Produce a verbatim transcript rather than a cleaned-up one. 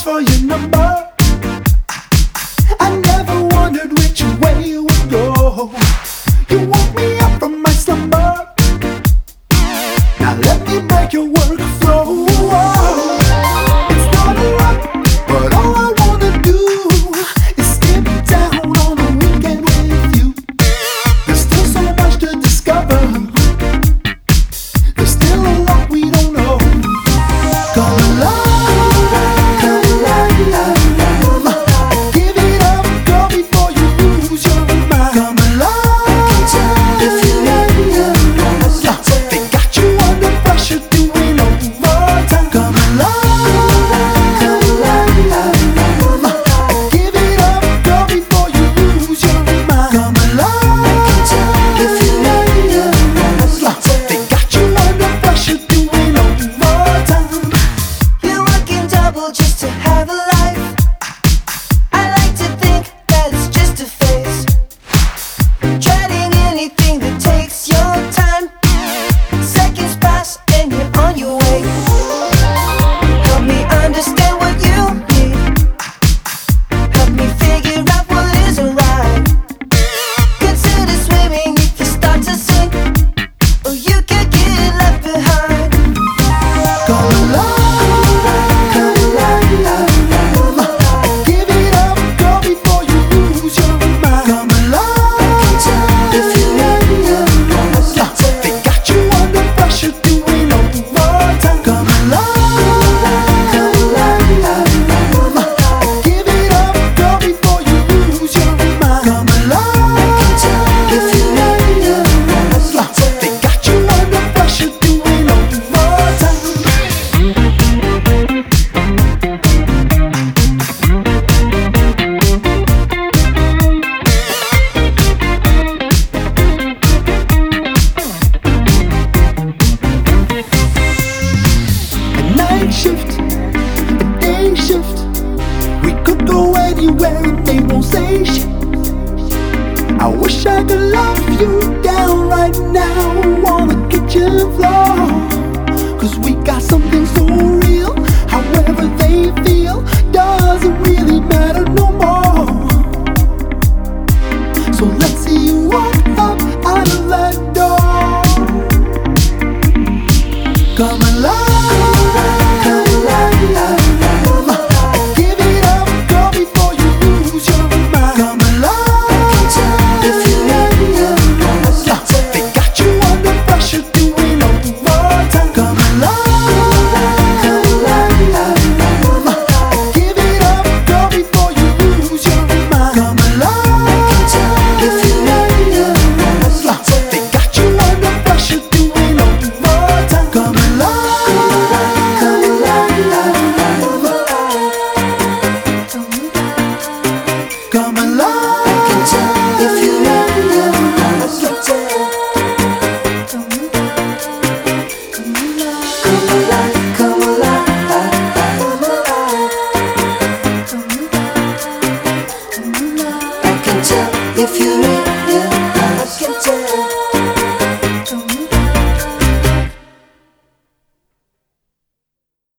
ask for your number. I never wondered which way you would go. You woke me up from my slumber. Now let me make your work flow. It's not a lot, but all I wanna do is skip down on a weekend with you. There's still so much to discover. There's still a lot we don't know. Come alive, come alive. Give it up, girl, before you lose your mind. Come alive, if you let me up. They got you under pressure doing overtime. Come alive, come alive. Give it up, girl, before you lose your mind. Come alive, if you let me up. They got you under pressure doing overtime. You're working double just to have a life. I like to think that it's just a phase. Dreading anything that takes your time. Seconds pass and you're on your way. Help me understand what you need. Help me figure out what isn't right. Consider swimming if you start to sink, or you could get left behind. Come alive, come alive. Give it up, girl, before you lose your mind. Come alive, if you let me up. They got you under pressure doing overtime. Come alive, come alive. Give it up, girl, before you lose your mind. Come alive, if you let me up. They got you under pressure doing overtime. A night shift, a day shift. We could go anywhere and they won't say shit. I wish I could love you down right now on the kitchen floor.